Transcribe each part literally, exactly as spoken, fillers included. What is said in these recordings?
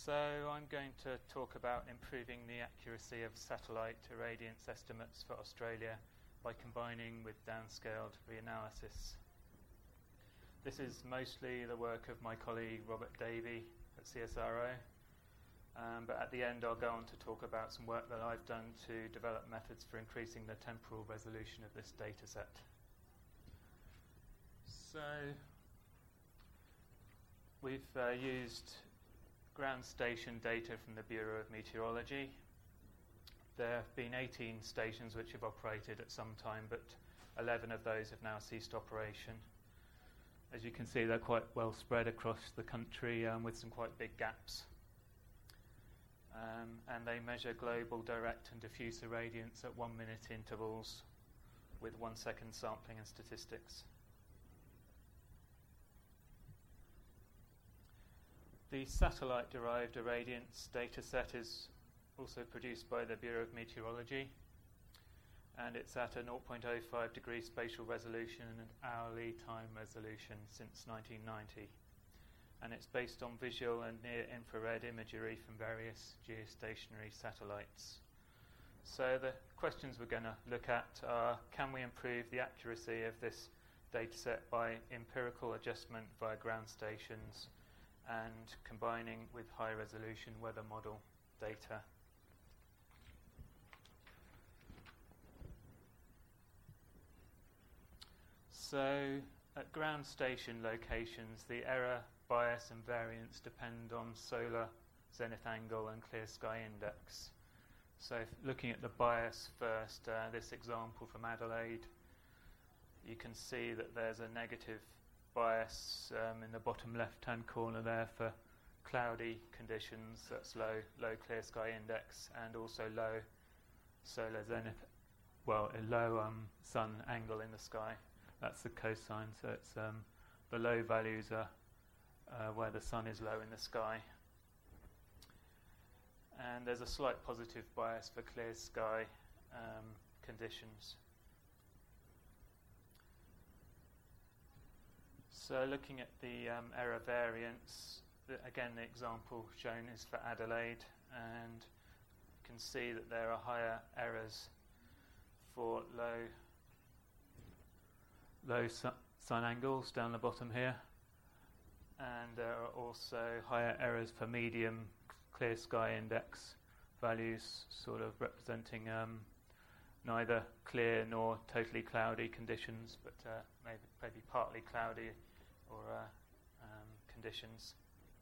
So I'm going to talk about improving the accuracy of satellite irradiance estimates for Australia by combining with downscaled reanalysis. This is mostly the work of my colleague Robert Davey at C S R O, um, but at the end I'll go on to talk about some work that I've done to develop methods for increasing the temporal resolution of this data set. So we've uh, used ground station data from the Bureau of Meteorology. There have been eighteen stations which have operated at some time, but eleven of those have now ceased operation. As you can see, they're quite well spread across the country um, with some quite big gaps. Um, and they measure global direct and diffuse irradiance at one minute intervals with one second sampling and statistics. The satellite-derived irradiance data set is also produced by the Bureau of Meteorology, and it's at a zero point zero five degree spatial resolution and hourly time resolution since nineteen ninety. And it's based on visual and near-infrared imagery from various geostationary satellites. So the questions we're going to look at are, can we improve the accuracy of this dataset by empirical adjustment via ground stations and combining with high-resolution weather model data? So at ground station locations, the error, bias and variance depend on solar zenith angle and clear sky index. So if looking at the bias first, uh, this example from Adelaide, you can see that there's a negative bias um, in the bottom left-hand corner there for cloudy conditions. That's low, low clear sky index and also low solar zenith, well, a low um, sun angle in the sky. That's the cosine, so it's um, the low values are uh, where the sun is low in the sky. And there's a slight positive bias for clear sky um, conditions. So looking at the um, error variance, the, again the example shown is for Adelaide, and you can see that there are higher errors for low low su sun angles down the bottom here, and there are also higher errors for medium clear sky index values, sort of representing um, neither clear nor totally cloudy conditions, but uh, maybe, maybe partly cloudy or uh, um, conditions.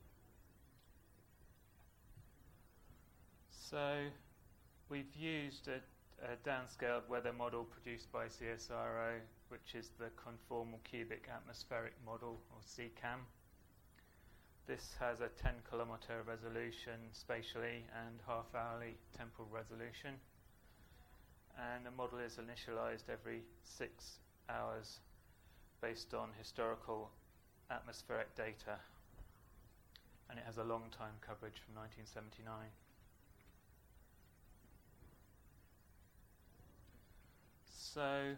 So we've used a a downscaled weather model produced by C S R O, which is the conformal cubic atmospheric model, or C CAM. This has a ten kilometre resolution spatially and half-hourly temporal resolution. And the model is initialized every six hours based on historical atmospheric data. And it has a long time coverage from nineteen seventy-nine. So,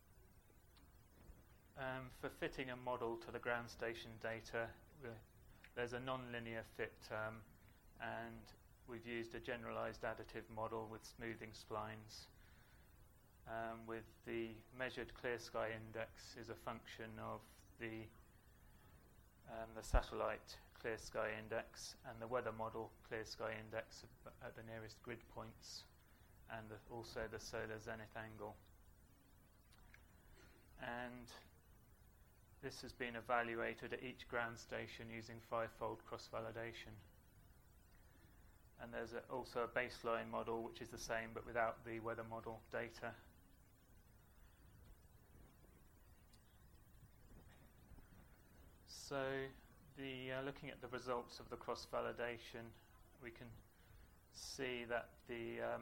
um, for fitting a model to the ground station data, there's a non-linear fit, um, and we've used a generalized additive model with smoothing splines, um, with the measured clear sky index is a function of the um, the satellite clear sky index and the weather model clear sky index at the nearest grid points, and the, also the solar zenith angle. And this has been evaluated at each ground station using five-fold cross-validation. And there's a, also a baseline model which is the same but without the weather model data. So the, uh, looking at the results of the cross-validation, we can see that the um,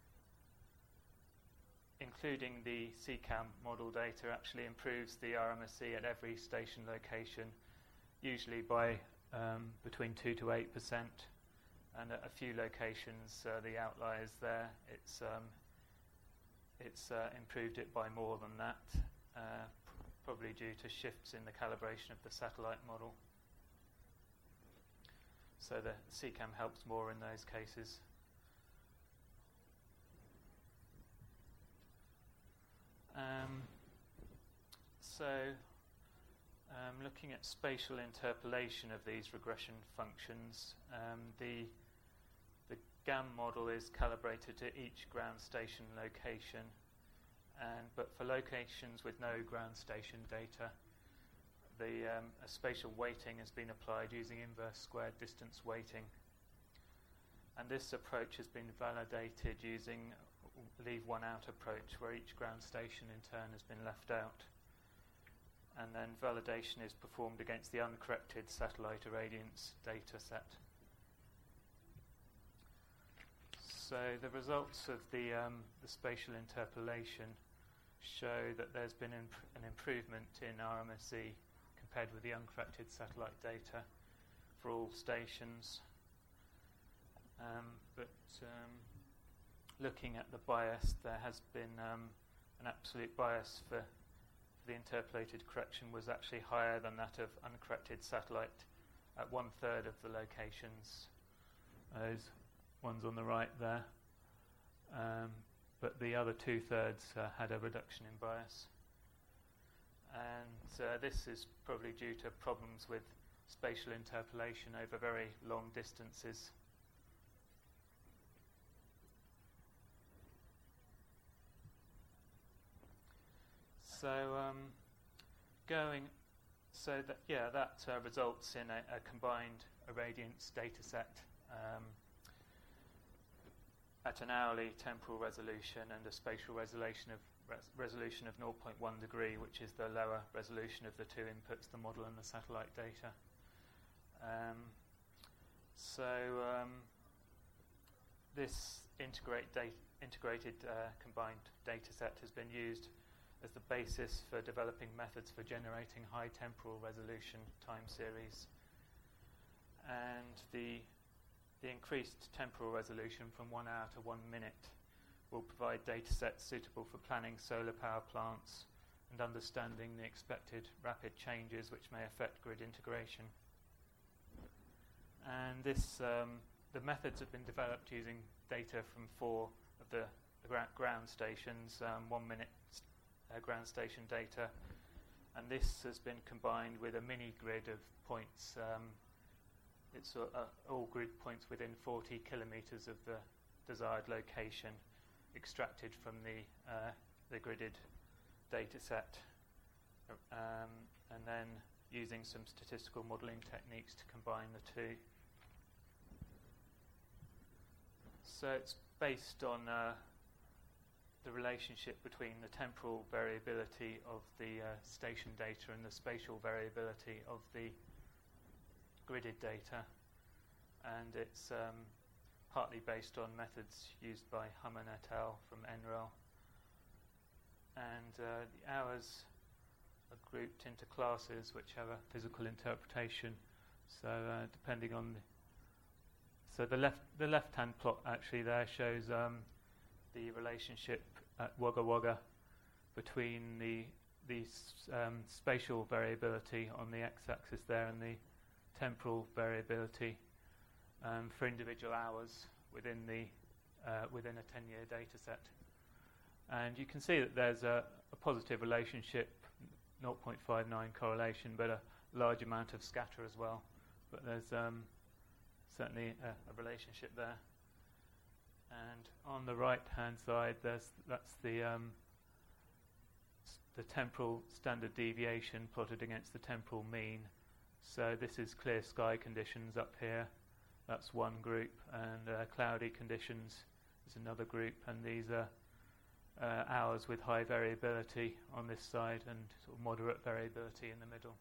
including the C CAM model data actually improves the R M S E at every station location, usually by um, between two to eight percent, and at a few locations, uh, the outliers there, it's um, it's uh, improved it by more than that, uh, pr probably due to shifts in the calibration of the satellite model. so the C CAM helps more in those cases. Um, so um, looking at spatial interpolation of these regression functions, um, the the GAM model is calibrated to each ground station location, and but for locations with no ground station data, the um, a spatial weighting has been applied using inverse squared distance weighting, and this approach has been validated using leave one out approach, where each ground station in turn has been left out, and then validation is performed against the uncorrected satellite irradiance data set. So the results of the, um, the spatial interpolation show that there's been imp- an improvement in R M S E compared with the uncorrected satellite data for all stations. Um, but um, looking at the bias, there has been um, an absolute bias for the interpolated correction was actually higher than that of uncorrected satellite at one third of the locations. Those ones on the right there. Um, but the other two thirds uh, had a reduction in bias. And uh, this is probably due to problems with spatial interpolation over very long distances. So um, going, so that yeah, that uh, results in a, a combined irradiance data set um, at an hourly temporal resolution and a spatial resolution of res- resolution of zero point one degree, which is the lower resolution of the two inputs, the model and the satellite data. Um, so um, this integrate data, integrated uh, combined data set has been used as the basis for developing methods for generating high temporal resolution time series. And the, the increased temporal resolution from one hour to one minute will provide data sets suitable for planning solar power plants and understanding the expected rapid changes which may affect grid integration. And this, um, the methods have been developed using data from four of the, the gra- ground stations, um, one minute Uh, ground station data, and this has been combined with a mini grid of points. Um, it's uh, uh, all grid points within forty kilometres of the desired location, extracted from the uh, the gridded data set, um, and then using some statistical modelling techniques to combine the two. So it's based on uh, the relationship between the temporal variability of the uh, station data and the spatial variability of the gridded data, and it's um, partly based on methods used by Humman et al. From N R E L. And uh, the hours are grouped into classes which have a physical interpretation. So uh, depending on the so the left the left-hand plot actually there shows um, the relationship at Wagga Wagga between the the um, spatial variability on the x-axis there and the temporal variability um, for individual hours within the uh, within a ten-year data set. And you can see that there's a, a positive relationship, zero point five nine correlation, but a large amount of scatter as well. But there's um, certainly a, a relationship there. And on the right-hand side, there's that's the um, s- the temporal standard deviation plotted against the temporal mean. So this is clear sky conditions up here. That's one group, and uh, cloudy conditions is another group. And these are uh, hours with high variability on this side and sort of moderate variability in the middle.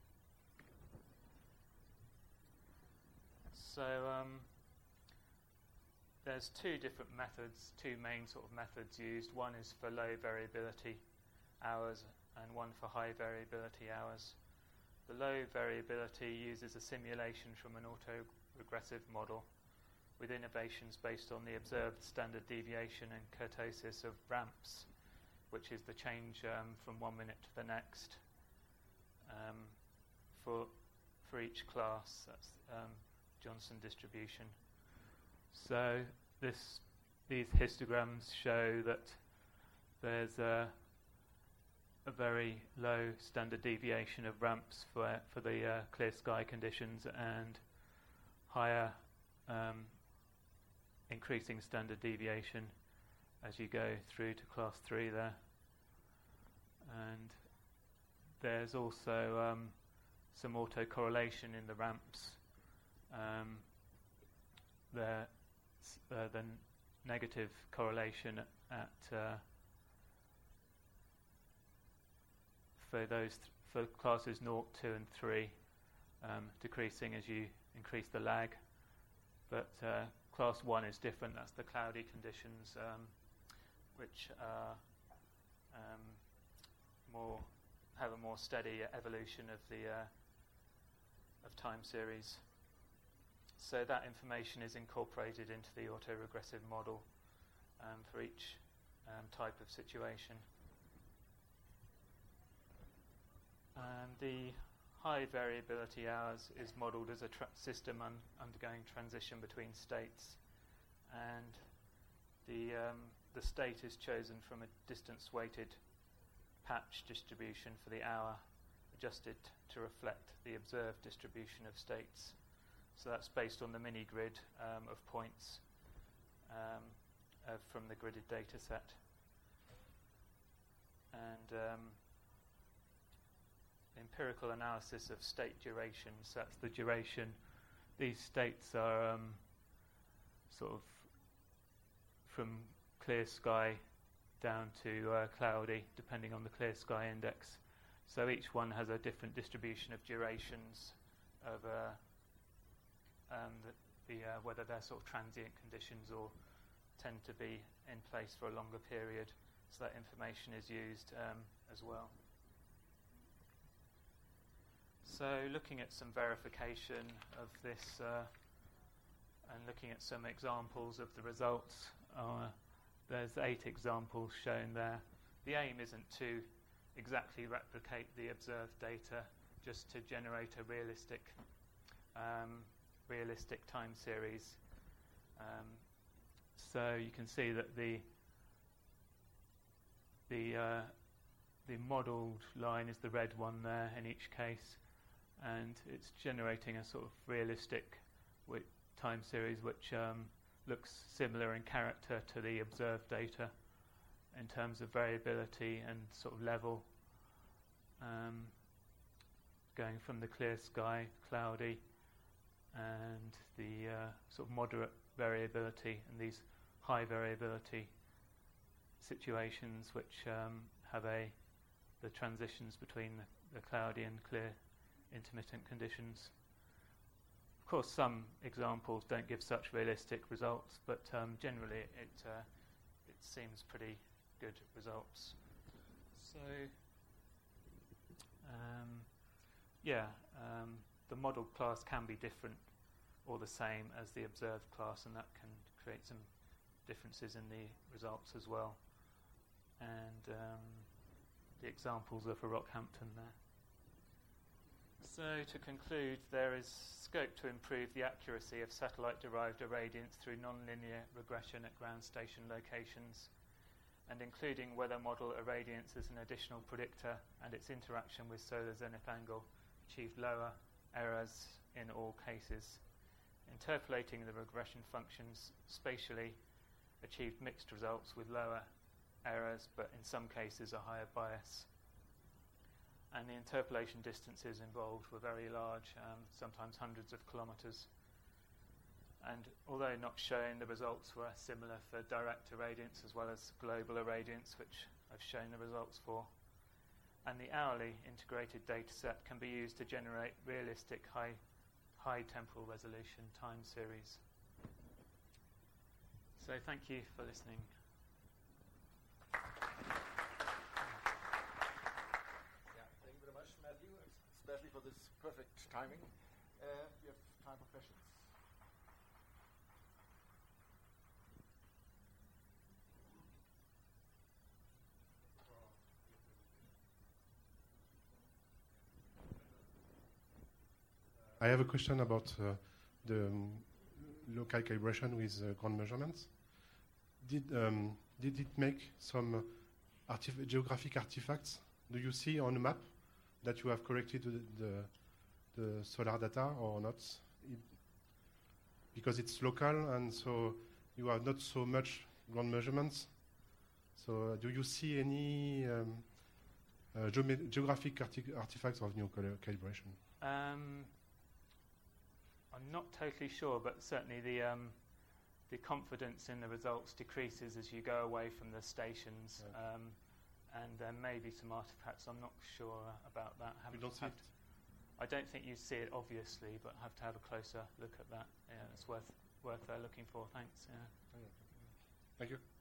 So. Um, There's two different methods, two main sort of methods used. One is for low variability hours and one for high variability hours. The low variability uses a simulation from an autoregressive model with innovations based on the observed standard deviation and kurtosis of ramps, which is the change um, from one minute to the next um, for for each class. That's um, Johnson distribution. So this, these histograms show that there's a, a very low standard deviation of ramps for, for the uh, clear sky conditions, and higher um, increasing standard deviation as you go through to class three there. And there's also um, some autocorrelation in the ramps. Um, the, uh, the n- negative correlation at uh, for those th- for classes zero, two and three, um, decreasing as you increase the lag. But uh, class one is different. That's the cloudy conditions, um, which are um, more have a more steady evolution of the uh, of time series. So that information is incorporated into the autoregressive model um, for each um, type of situation. And the high variability hours is modelled as a tra- system un- undergoing transition between states, and the um, the state is chosen from a distance-weighted patch distribution for the hour, adjusted to reflect the observed distribution of states. So that's based on the mini-grid um, of points um, uh, from the gridded data set. And um, empirical analysis of state durations, that's the duration. These states are um, sort of from clear sky down to uh, cloudy, depending on the clear sky index. So each one has a different distribution of durations of uh, um, the, the uh, whether they're sort of transient conditions or tend to be in place for a longer period. So that information is used um, as well. So looking at some verification of this uh, and looking at some examples of the results, uh, there's eight examples shown there. The aim isn't to exactly replicate the observed data, just to generate a realistic um, realistic time series. Um, so you can see that the the uh, the modelled line is the red one there in each case, and it's generating a sort of realistic wi- time series which um, looks similar in character to the observed data in terms of variability and sort of level, um, going from the clear sky, cloudy, and the uh, sort of moderate variability, and these high variability situations which um, have a the transitions between the, the cloudy and clear intermittent conditions. Of course, some examples don't give such realistic results, but um, generally it uh, it seems pretty good results. So, um, yeah, um, the model class can be different or the same as the observed class, and that can create some differences in the results as well. And um, the examples are for Rockhampton there. So to conclude, there is scope to improve the accuracy of satellite-derived irradiance through nonlinear regression at ground station locations, and including weather model irradiance as an additional predictor and its interaction with solar zenith angle achieved lower errors in all cases. Interpolating the regression functions spatially achieved mixed results with lower errors, but in some cases a higher bias. And the interpolation distances involved were very large, um, sometimes hundreds of kilometres. And although not shown, the results were similar for direct irradiance as well as global irradiance, which I've shown the results for. And the hourly integrated data set can be used to generate realistic high, high temporal resolution time series. So thank you for listening. Especially for this perfect timing. Uh, we have time for questions. I have a question about uh, the um, local calibration with uh, ground measurements. Did um, did it make some artif geographic artifacts? Do you see on a map that you have corrected the the, the solar data or not? It, because it's local, and so you have not so much ground measurements. So uh, do you see any um, uh, ge geographic arti artifacts of new cal calibration? Um, I'm not totally sure, but certainly the um, the confidence in the results decreases as you go away from the stations, yeah. um, and there may be some artifacts. I'm not sure about that. You don't see it? I don't think you see it obviously, but have to have a closer look at that. Yeah, it's worth worth uh, looking for. Thanks. Yeah. Thank you.